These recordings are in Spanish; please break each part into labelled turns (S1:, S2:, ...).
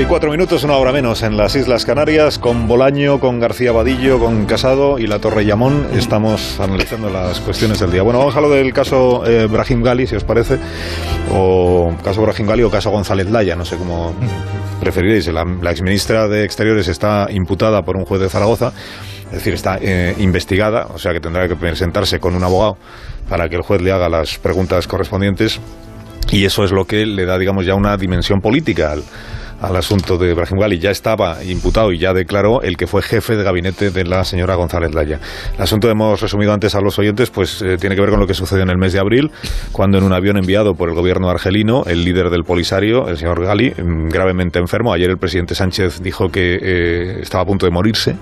S1: 9:04, 1 hora menos en las Islas Canarias, con Bolaño, con García Vadillo, con Casado y la Torre Llamón. Estamos analizando las cuestiones del día. Bueno, vamos a lo del caso Brahim Gali, si os parece, o caso Brahim Gali o caso González Laya, no sé cómo preferiréis. La exministra de Exteriores está imputada por un juez de Zaragoza, es decir, está investigada, o sea que tendrá que presentarse con un abogado para que el juez le haga las preguntas correspondientes. Y eso es lo que le da, digamos, ya una dimensión política al asunto de Brahim Gali. Ya estaba imputado y ya declaró el que fue jefe de gabinete de la señora González Laya. El asunto, hemos resumido antes a los oyentes, pues tiene que ver con lo que sucedió en el mes de abril, cuando en un avión enviado por el gobierno argelino, el líder del Polisario, el señor Gali, gravemente enfermo, ayer el presidente Sánchez dijo que estaba a punto de morirse,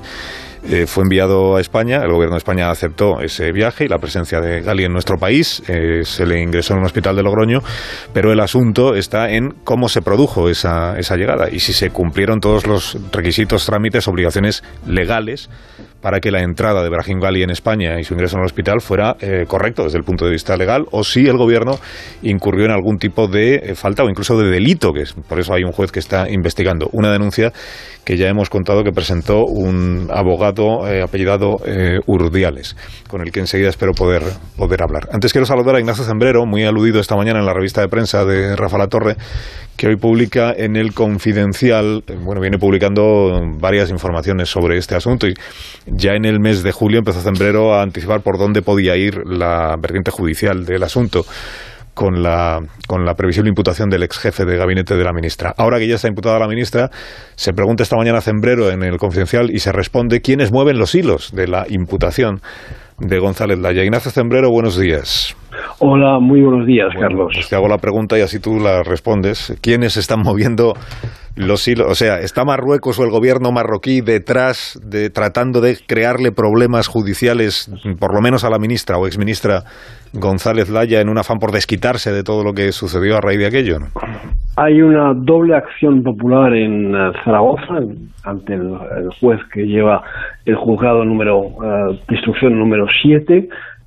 S1: fue enviado a España. El gobierno de España aceptó ese viaje y la presencia de Gali en nuestro país. Se le ingresó en un hospital de Logroño, pero el asunto está en cómo se produjo esa llegada y si se cumplieron todos los requisitos, trámites, obligaciones legales para que la entrada de Brahim Gali en España y su ingreso en el hospital fuera correcto desde el punto de vista legal, o si el gobierno incurrió en algún tipo de falta o incluso de delito, que es por eso hay un juez que está investigando. Una denuncia que ya hemos contado que presentó un abogado apellidado Urdiales, con el que enseguida espero poder hablar. Antes quiero saludar a Ignacio Zembrero, muy aludido esta mañana en la revista de prensa de Rafa Latorre, que hoy publica en El Confidencial, viene publicando varias informaciones sobre este asunto, y ya en el mes de julio empezó Zembrero a anticipar por dónde podía ir la vertiente judicial del asunto, con la previsible imputación del ex jefe de gabinete de la ministra. Ahora que ya está imputada la ministra, se pregunta esta mañana Zembrero en El Confidencial y se responde quiénes mueven los hilos de la imputación de González Laya. Ignacio Zembrero, buenos días.
S2: Hola, muy buenos días, Carlos.
S1: Pues te hago la pregunta y así tú la respondes. ¿Quiénes están moviendo los hilos? O sea, ¿está Marruecos o el gobierno marroquí detrás tratando de crearle problemas judiciales, por lo menos a la ministra o exministra González Laya, en un afán por desquitarse de todo lo que sucedió a raíz de aquello, ¿no?
S2: Hay una doble acción popular en Zaragoza ante el juez que lleva el juzgado de instrucción número 7,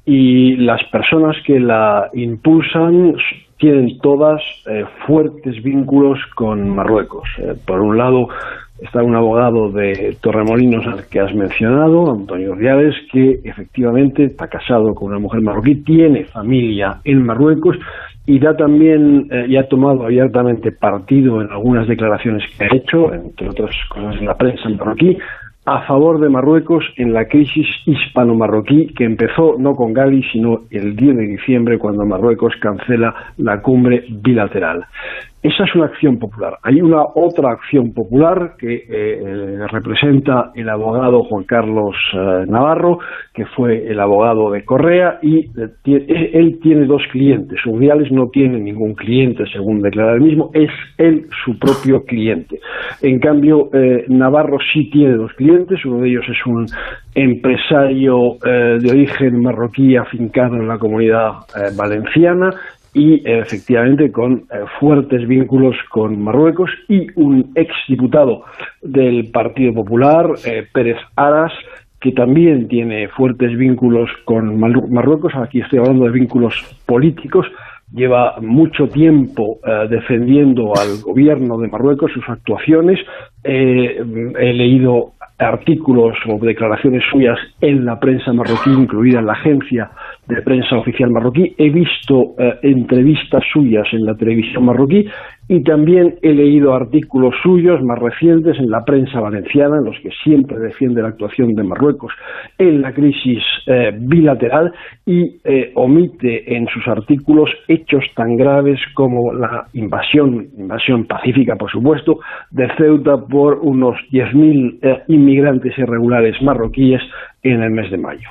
S2: y las personas que la impulsan tienen todas fuertes vínculos con Marruecos. Por un lado está un abogado de Torremolinos al que has mencionado, Antonio Urdiales, que efectivamente está casado con una mujer marroquí, tiene familia en Marruecos y da también y ha tomado abiertamente partido en algunas declaraciones que ha hecho, entre otras cosas en la prensa marroquí, a favor de Marruecos en la crisis hispano-marroquí que empezó no con Gali, sino el 10 de diciembre, cuando Marruecos cancela la cumbre bilateral. Esa es una acción popular. Hay una otra acción popular que representa el abogado Juan Carlos Navarro, que fue el abogado de Correa, y él tiene dos clientes. Urdiales no tiene ningún cliente, según declara él mismo, es él su propio cliente. En cambio, Navarro sí tiene dos clientes. Uno de ellos es un empresario de origen marroquí afincado en la Comunidad Valenciana, y efectivamente con fuertes vínculos con Marruecos, y un exdiputado del Partido Popular, Pérez Aras, que también tiene fuertes vínculos con Marruecos. Aquí estoy hablando de vínculos políticos. Lleva mucho tiempo defendiendo al gobierno de Marruecos, sus actuaciones. He leído artículos o declaraciones suyas en la prensa marroquí, incluida en la agencia de prensa oficial marroquí. He visto entrevistas suyas en la televisión marroquí, y también he leído artículos suyos más recientes en la prensa valenciana, en los que siempre defiende la actuación de Marruecos en la crisis bilateral, y omite en sus artículos hechos tan graves como la invasión pacífica, por supuesto, de Ceuta por unos 10.000 inmigrantes irregulares marroquíes en el mes de mayo.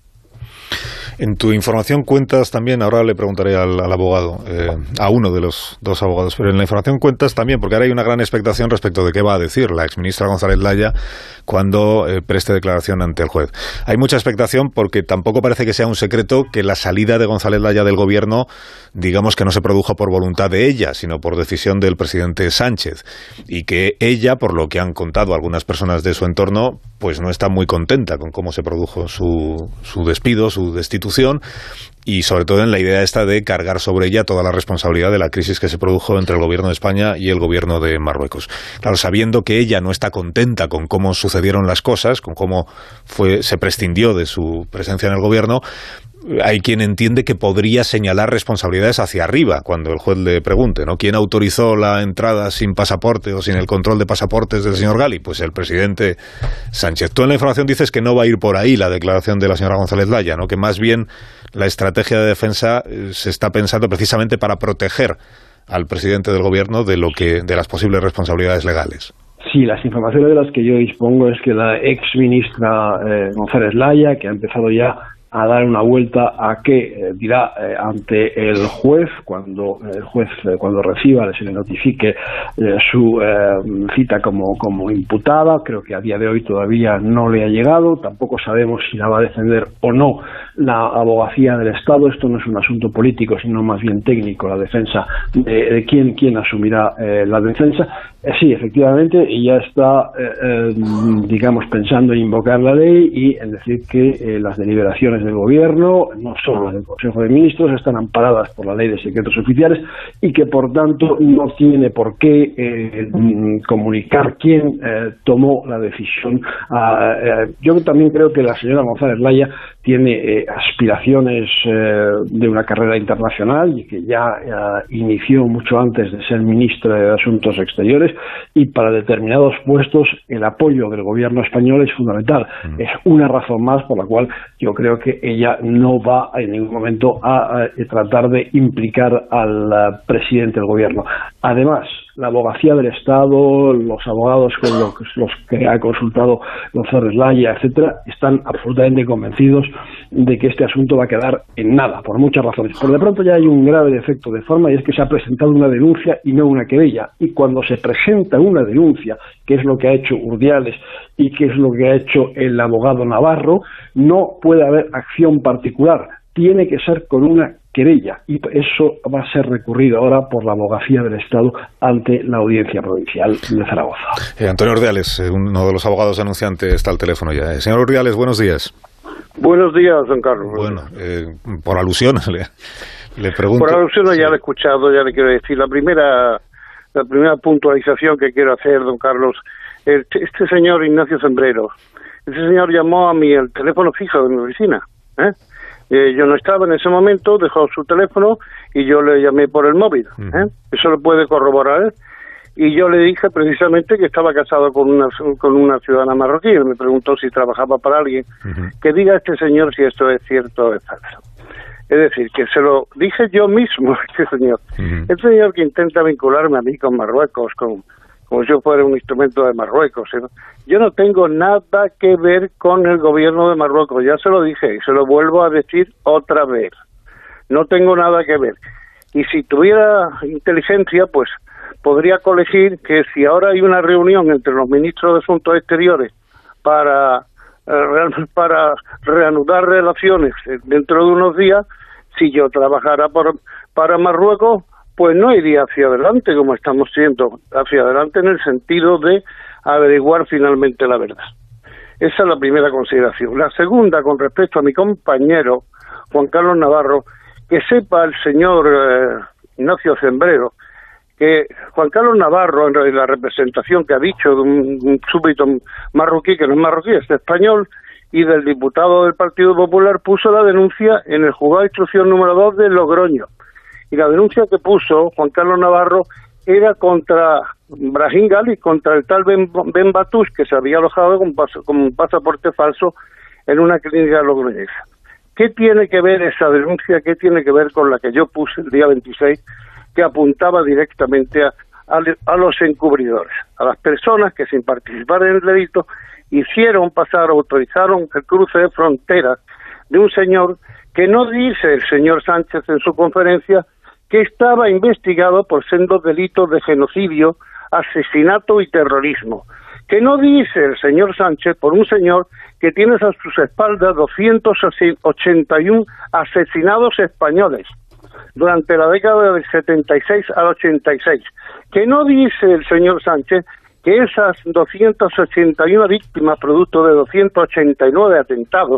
S1: En tu información cuentas también, ahora le preguntaré al abogado, a uno de los dos abogados, pero en la información cuentas también, porque ahora hay una gran expectación respecto de qué va a decir la exministra González Laya cuando preste declaración ante el juez. Hay mucha expectación porque tampoco parece que sea un secreto que la salida de González Laya del gobierno, digamos que no se produjo por voluntad de ella, sino por decisión del presidente Sánchez, y que ella, por lo que han contado algunas personas de su entorno, pues no está muy contenta con cómo se produjo su despido, su destitución, y sobre todo en la idea esta de cargar sobre ella toda la responsabilidad de la crisis que se produjo entre el gobierno de España y el gobierno de Marruecos. Claro, sabiendo que ella no está contenta con cómo sucedieron las cosas, con cómo se prescindió de su presencia en el gobierno, hay quien entiende que podría señalar responsabilidades hacia arriba cuando el juez le pregunte, ¿no? ¿Quién autorizó la entrada sin pasaporte o sin el control de pasaportes del señor Gali? Pues el presidente Sánchez. Tú en la información dices que no va a ir por ahí la declaración de la señora González Laya, ¿no? Que más bien la estrategia de defensa se está pensando precisamente para proteger al presidente del gobierno de las posibles responsabilidades legales.
S2: Sí, las informaciones de las que yo dispongo es que la ex ministra González Laya, que ha empezado ya a dar una vuelta a qué dirá ante el juez cuando reciba, se le notifique su cita como imputada. Creo que a día de hoy todavía no le ha llegado, tampoco sabemos si la va a defender o no la abogacía del Estado. Esto no es un asunto político, sino más bien técnico, la defensa de quién asumirá la defensa. Sí, efectivamente, ella está digamos pensando en invocar la ley y en decir que las deliberaciones del gobierno, no solo las del Consejo de Ministros, están amparadas por la ley de secretos oficiales y que por tanto no tiene por qué comunicar quién tomó la decisión. Yo también creo que la señora González Laya tiene aspiraciones de una carrera internacional y que ya inició mucho antes de ser ministra de Asuntos Exteriores, y para determinados puestos el apoyo del gobierno español es fundamental. Es una razón más por la cual yo creo que ella no va en ningún momento a tratar de implicar al presidente del gobierno. Además, la abogacía del Estado, los abogados con los que ha consultado González Laya, etcétera, están absolutamente convencidos de que este asunto va a quedar en nada, por muchas razones. Por de pronto ya hay un grave defecto de forma, y es que se ha presentado una denuncia y no una querella. Y cuando se presenta una denuncia, que es lo que ha hecho Urdiales y que es lo que ha hecho el abogado Navarro, no puede haber acción particular. Tiene que ser con una querella, y eso va a ser recurrido ahora por la abogacía del Estado ante la Audiencia Provincial de Zaragoza.
S1: Antonio Urdiales, uno de los abogados denunciantes, está al teléfono ya. Señor Urdiales, buenos días.
S3: Buenos días, don Carlos.
S1: Bueno, por alusión le pregunto.
S3: Por alusión
S1: sí.
S3: Ya lo he escuchado, ya le quiero decir. La primera puntualización que quiero hacer, don Carlos, este señor Ignacio Sembrero, ese señor llamó a el teléfono fijo de mi oficina, yo no estaba en ese momento, dejó su teléfono y yo le llamé por el móvil. Eso lo puede corroborar. Y yo le dije precisamente que estaba casado con una ciudadana marroquí. Él me preguntó si trabajaba para alguien. Que diga este señor si esto es cierto o es falso. Es decir, que se lo dije yo mismo a este señor. El señor que intenta vincularme a mí con Marruecos, como si yo fuera un instrumento de Marruecos. Yo no tengo nada que ver con el gobierno de Marruecos, ya se lo dije y se lo vuelvo a decir otra vez. No tengo nada que ver. Y si tuviera inteligencia, pues podría colegir que si ahora hay una reunión entre los ministros de Asuntos Exteriores para reanudar relaciones dentro de unos días, si yo trabajara para Marruecos, pues no iría hacia adelante como estamos siendo, hacia adelante en el sentido de averiguar finalmente la verdad. Esa es la primera consideración. La segunda, con respecto a mi compañero Juan Carlos Navarro, que sepa el señor Ignacio Sembrero que Juan Carlos Navarro, en la representación que ha dicho de un súbdito marroquí, que no es marroquí, es español, y del diputado del Partido Popular, puso la denuncia en el juzgado de instrucción número 2 de Logroño. Y la denuncia que puso Juan Carlos Navarro era contra Brahim Gali, contra el tal Ben Batoush, que se había alojado con un pasaporte falso en una clínica logroñesa. ¿Qué tiene que ver esa denuncia? ¿Qué tiene que ver con la que yo puse el día 26, que apuntaba directamente a los encubridores, a las personas que sin participar en el delito hicieron pasar, autorizaron el cruce de fronteras de un señor que no dice el señor Sánchez en su conferencia que estaba investigado por sendos delitos de genocidio, asesinato y terrorismo, que no dice el señor Sánchez por un señor que tiene a sus espaldas 281 asesinados españoles durante la década del 76 al 86, que no dice el señor Sánchez que esas 281 víctimas, producto de 289 atentados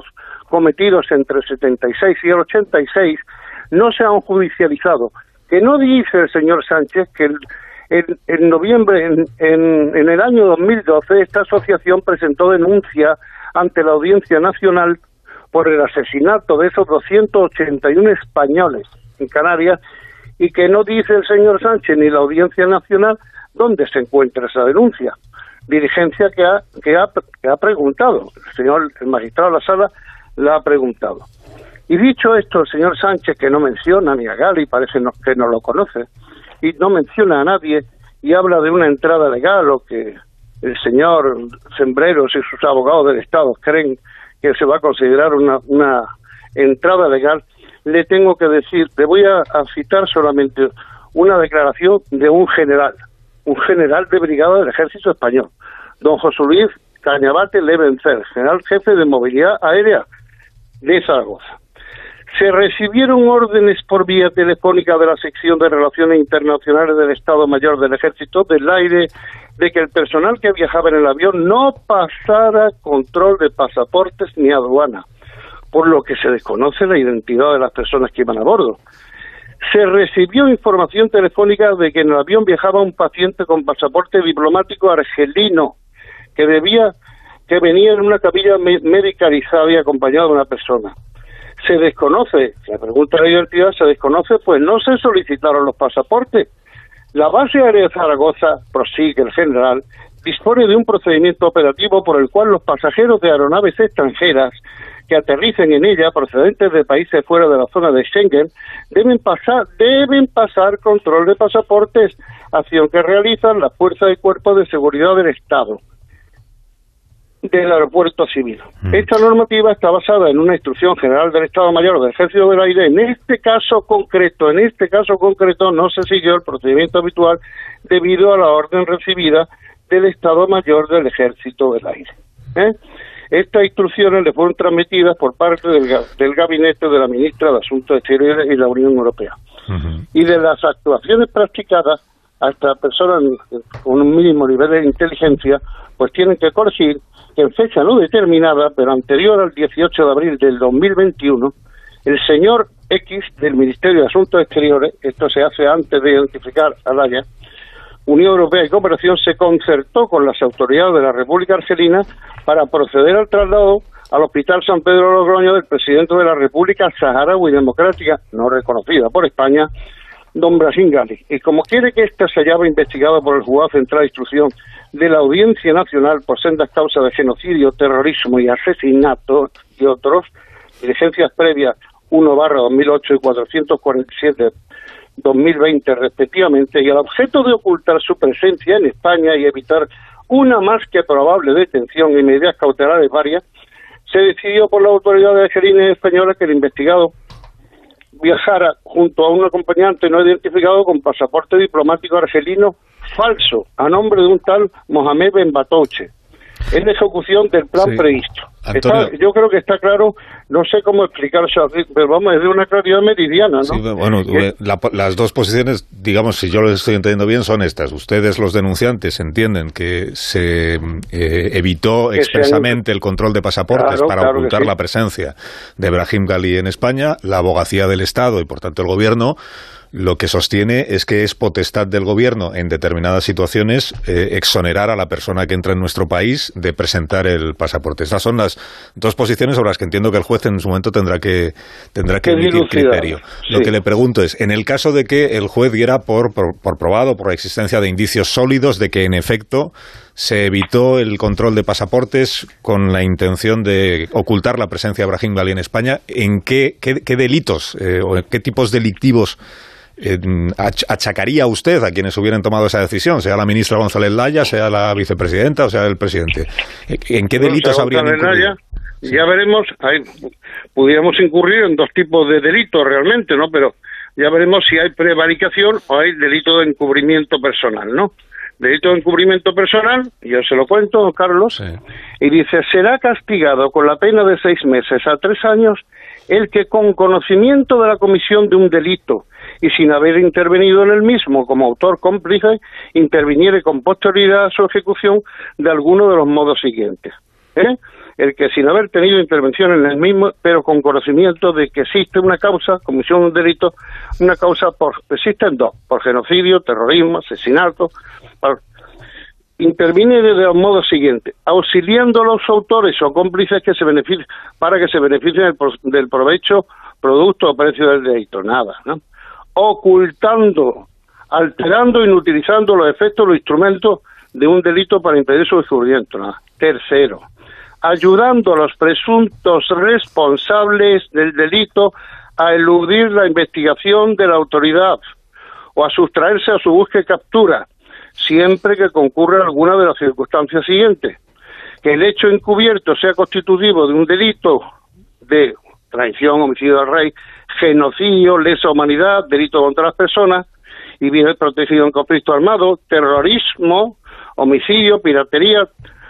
S3: cometidos entre el 76 y el 86 no se han judicializado. Que no dice el señor Sánchez que en noviembre, en el año 2012, esta asociación presentó denuncia ante la Audiencia Nacional por el asesinato de esos 281 españoles en Canarias, y que no dice el señor Sánchez ni la Audiencia Nacional dónde se encuentra esa denuncia. Dirigencia que ha preguntado, el magistrado de la Sala la ha preguntado. Y dicho esto, el señor Sánchez, que no menciona ni a Gali, parece que no lo conoce, y no menciona a nadie, y habla de una entrada legal, o que el señor Cembreros y sus abogados del Estado creen que se va a considerar una entrada legal, le tengo que decir, le voy a citar solamente una declaración de un general de brigada del Ejército Español, don José Luis Cañabate Levencer, general jefe de movilidad aérea de Zaragoza. Se recibieron órdenes por vía telefónica de la sección de Relaciones Internacionales del Estado Mayor del Ejército del Aire de que el personal que viajaba en el avión no pasara control de pasaportes ni aduana, por lo que se desconoce la identidad de las personas que iban a bordo. Se recibió información telefónica de que en el avión viajaba un paciente con pasaporte diplomático argelino que venía en una camilla medicalizada y acompañado de una persona. Se desconoce, la pregunta de la identidad se desconoce, pues no se solicitaron los pasaportes. La base aérea de Zaragoza, prosigue el general, dispone de un procedimiento operativo por el cual los pasajeros de aeronaves extranjeras que aterricen en ella procedentes de países fuera de la zona de Schengen deben pasar control de pasaportes, acción que realizan las fuerzas y cuerpos de seguridad del Estado del aeropuerto civil. Esta normativa está basada en una instrucción general del Estado Mayor del Ejército del Aire. En este caso concreto no se siguió el procedimiento habitual debido a la orden recibida del Estado Mayor del Ejército del Aire. Estas instrucciones le fueron transmitidas por parte del gabinete de la ministra de Asuntos Exteriores y la Unión Europea. Y de las actuaciones practicadas, hasta personas con un mínimo nivel de inteligencia, pues tienen que corregir que en fecha no determinada, pero anterior al 18 de abril del 2021, el señor X del Ministerio de Asuntos Exteriores, esto se hace antes de identificar al Haya, Unión Europea y Cooperación, se concertó con las autoridades de la República Argelina para proceder al traslado al Hospital San Pedro de Logroño del presidente de la República Saharaui Democrática, no reconocida por España, don Brahim Ghali. Y como quiere que ésta se haya investigado por el Juzgado Central de Instrucción de la Audiencia Nacional por sendas causas de genocidio, terrorismo y asesinato y otros, diligencias previas 1/2008 y 447/2020 respectivamente, y al objeto de ocultar su presencia en España y evitar una más que probable detención y medidas cautelares varias, se decidió por las autoridades argelinas y españolas que el investigado viajara junto a un acompañante no identificado con pasaporte diplomático argelino falso, a nombre de un tal Mohamed Ben Batouche, en ejecución del plan previsto. Yo creo que está claro, no sé cómo explicarlo, pero vamos, es de una claridad meridiana, ¿no?
S1: Sí, bueno, las dos posiciones, digamos, si yo lo estoy entendiendo bien, son estas. Ustedes, los denunciantes, entienden que se evitó expresamente el control de pasaportes para ocultar la presencia de Brahim Ghali en España. La abogacía del Estado y, por tanto, el Gobierno lo que sostiene es que es potestad del Gobierno en determinadas situaciones exonerar a la persona que entra en nuestro país de presentar el pasaporte. Estas son las dos posiciones sobre las que entiendo que el juez en su momento tendrá que emitir criterio. Sí. Lo que le pregunto es, en el caso de que el juez diera por probado, por la existencia de indicios sólidos de que en efecto se evitó el control de pasaportes con la intención de ocultar la presencia de Brahim Ghali en España, ¿en qué delitos o en qué tipos delictivos achacaría usted a quienes hubieran tomado esa decisión, sea la ministra González Laya, sea la vicepresidenta o sea el presidente? ¿En qué delitos habrían incurrido?
S3: Ya veremos, pudiéramos incurrir en dos tipos de delitos realmente, ¿no? Pero ya veremos si hay prevaricación o hay delito de encubrimiento personal, ¿no? Delito de encubrimiento personal, yo se lo cuento, don Carlos, sí. Y dice, será castigado con la pena de 6 meses a 3 años el que con conocimiento de la comisión de un delito y sin haber intervenido en el mismo como autor cómplice, interviniere con posterioridad a su ejecución de alguno de los modos siguientes. el que sin haber tenido intervención en el mismo, pero con conocimiento de que existe una causa, comisión de un delito, una causa existen dos, por genocidio, terrorismo, asesinato. Interviene de los modos siguientes: auxiliando a los autores o cómplices que se beneficien, para que se beneficien del provecho, producto o precio del delito, nada, ¿no? Ocultando, alterando, inutilizando los efectos, los instrumentos de un delito para impedir su descubrimiento, nada. Tercero, ayudando a los presuntos responsables del delito a eludir la investigación de la autoridad o a sustraerse a su búsqueda y captura, siempre que concurra alguna de las circunstancias siguientes: que el hecho encubierto sea constitutivo de un delito de traición, homicidio al rey, genocidio, lesa humanidad, delito contra las personas y bienes protegidos en conflicto armado, terrorismo, homicidio, piratería,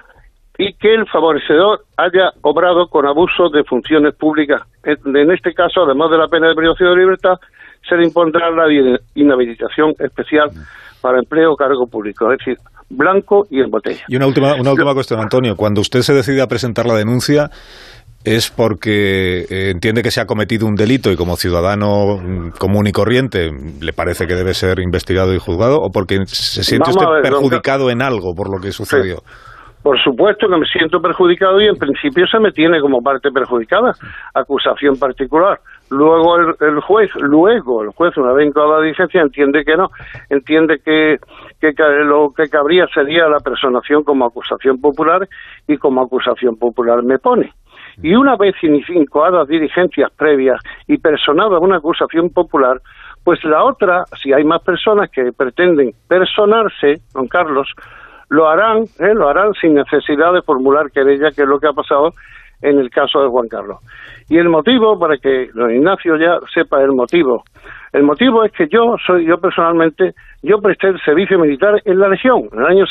S3: y que el favorecedor haya obrado con abuso de funciones públicas. En este caso, además de la pena de privación de libertad, se le impondrá la inhabilitación especial para empleo o cargo público, es decir, blanco y en botella.
S1: Y una última cuestión, Antonio. Cuando usted se decide a presentar la denuncia, ¿es porque entiende que se ha cometido un delito y como ciudadano común y corriente le parece que debe ser investigado y juzgado, o porque se siente usted perjudicado en algo por lo que sucedió? Sí.
S3: Por supuesto que me siento perjudicado y en principio se me tiene como parte perjudicada, acusación particular. Luego el juez, una vez entrada la diligencia, entiende que no, entiende que lo que cabría sería la personación como acusación popular y como acusación popular me pone. Y una vez incoadas diligencias previas y personada una acusación popular, pues la otra, si hay más personas que pretenden personarse, don Carlos, lo harán sin necesidad de formular querella, que es lo que ha pasado en el caso de Juan Carlos. Y el motivo, para que don Ignacio ya sepa el motivo es que yo personalmente presté el servicio militar en la Legión, en el año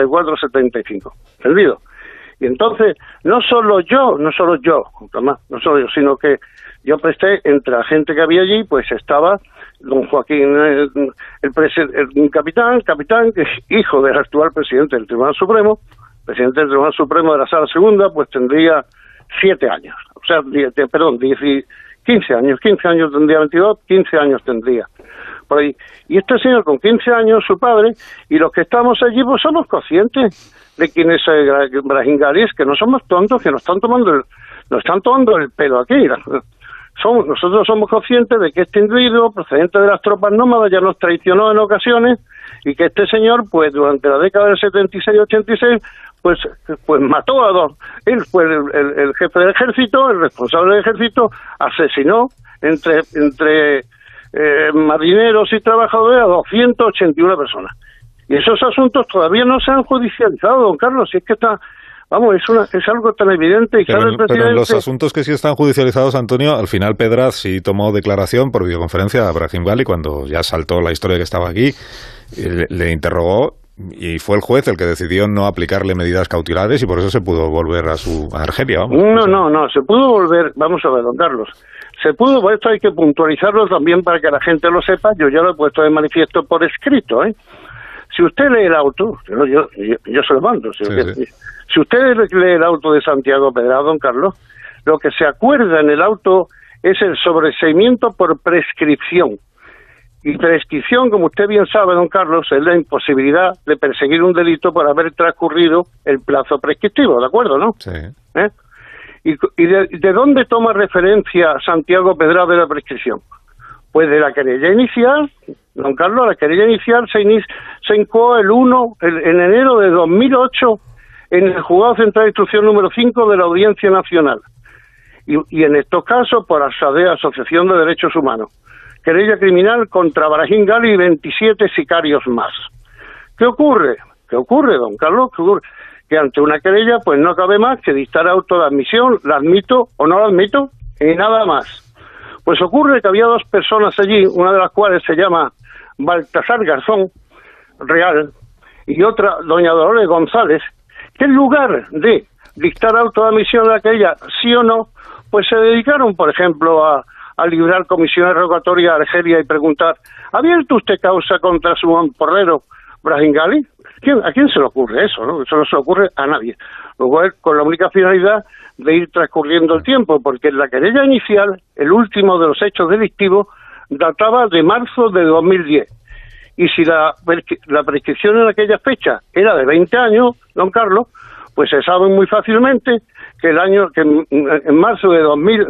S3: 74-75, ¿entendido? Y entonces, no solo yo, sino que yo presté, entre la gente que había allí, pues estaba don Joaquín, el capitán, que es hijo del actual presidente del Tribunal Supremo, presidente del Tribunal Supremo de la Sala Segunda, pues tendría 7 años, 15 años tendría, 22, 15 años tendría, por ahí. Y este señor con 15 años, su padre, y los que estamos allí, pues somos conscientes de quién es Brahim Gali, que no somos tontos, que nos están tomando el pelo aquí. Nosotros somos conscientes de que este individuo procedente de las tropas nómadas ya nos traicionó en ocasiones y que este señor, pues durante la década del 76-86, pues mató a dos. Él fue el jefe del ejército, el responsable del ejército, asesinó entre marineros y trabajadores a 281 personas. Y esos asuntos todavía no se han judicializado, don Carlos, si es que está... Vamos, es algo tan evidente. Y sabe el presidente...
S1: Pero en los asuntos que sí están judicializados, Antonio, al final Pedraz sí tomó declaración por videoconferencia a Brahim Gali cuando ya saltó la historia que estaba aquí, le interrogó y fue el juez el que decidió no aplicarle medidas cautelares y por eso se pudo volver a Argelia. Vamos.
S3: No, se pudo volver, vamos a ver, don Carlos, esto hay que puntualizarlo también para que la gente lo sepa, yo ya lo he puesto de manifiesto por escrito, ¿eh? Si usted lee el auto, yo se lo mando, si usted lee el auto de Santiago Pedraz, don Carlos, lo que se acuerda en el auto es el sobreseimiento por prescripción. Y prescripción, como usted bien sabe, don Carlos, es la imposibilidad de perseguir un delito por haber transcurrido el plazo prescriptivo, ¿de acuerdo, no?
S1: Sí.
S3: ¿Y de dónde toma referencia Santiago Pedraz de la prescripción? Pues de la querella inicial, don Carlos, la querella inicial se incoó en enero de 2008 en el Juzgado Central de Instrucción número 5 de la Audiencia Nacional. Y en estos casos por Asociación de Derechos Humanos. Querella criminal contra Brahim Gali y 27 sicarios más. ¿Qué ocurre, don Carlos? ¿Qué ocurre? Que ante una querella pues no cabe más que dictar auto de admisión, la admito o no la admito, y nada más. Pues ocurre que había dos personas allí, una de las cuales se llama Baltasar Garzón Real y otra, doña Dolores González, que en lugar de dictar auto de admisión de aquella, sí o no, pues se dedicaron, por ejemplo, a librar comisiones rogatorias a Argelia y preguntar: ¿ha abierto usted causa contra su mamporrero Brahim Gali. ¿A quién se le ocurre eso, no? Eso no se le ocurre a nadie. Luego, con la única finalidad de ir transcurriendo el tiempo, porque en la querella inicial, el último de los hechos delictivos, databa de marzo de 2010. Y si la prescripción en aquella fecha era de 20 años, don Carlos, pues se sabe muy fácilmente que en marzo de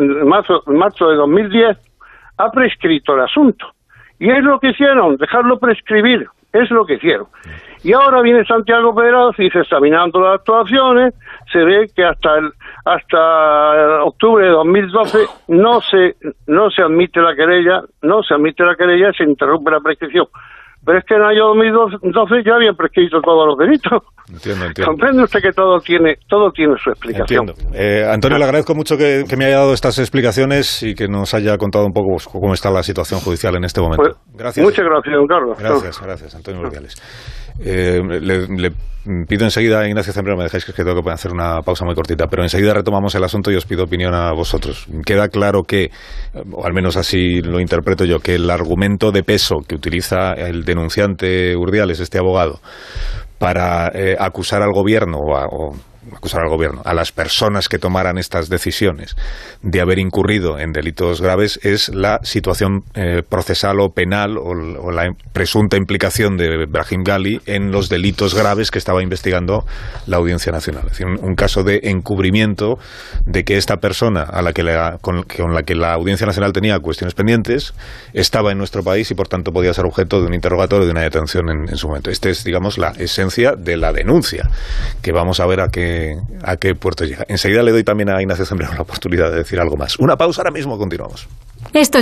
S3: 2010 ha prescrito el asunto. Y es lo que hicieron, dejarlo prescribir, es lo que hicieron. Y ahora viene Santiago Pedraza y dice, examinando las actuaciones, se ve que hasta octubre de 2012 no se admite la querella, se interrumpe la prescripción. Pero es que en el año 2012 ya habían prescrito todos los delitos.
S1: Entiendo.
S3: Comprende usted que todo tiene su explicación.
S1: Entiendo. Antonio, le agradezco mucho que me haya dado estas explicaciones y que nos haya contado un poco pues, cómo está la situación judicial en este momento.
S3: Pues,
S1: gracias.
S3: Muchas gracias, don Carlos.
S1: Gracias, Antonio Urdiales. Le pido enseguida, Ignacio Zambrano, me dejáis que tengo que hacer una pausa muy cortita, pero enseguida retomamos el asunto y os pido opinión a vosotros. Queda claro que, o al menos así lo interpreto yo, que el argumento de peso que utiliza el denunciante Urdiales, este abogado, para acusar al gobierno a las personas que tomaran estas decisiones de haber incurrido en delitos graves es la situación procesal o penal o la presunta implicación de Brahim Gali en los delitos graves que estaba investigando la Audiencia Nacional. Es decir, un caso de encubrimiento de que esta persona con la que la Audiencia Nacional tenía cuestiones pendientes estaba en nuestro país y por tanto podía ser objeto de un interrogatorio, de una detención en su momento. Esta es, digamos, la esencia de la denuncia, que vamos a ver a qué puerto llega. Enseguida le doy también a Ignacio Zambrano la oportunidad de decir algo más. Una pausa, ahora mismo continuamos.
S4: Esto es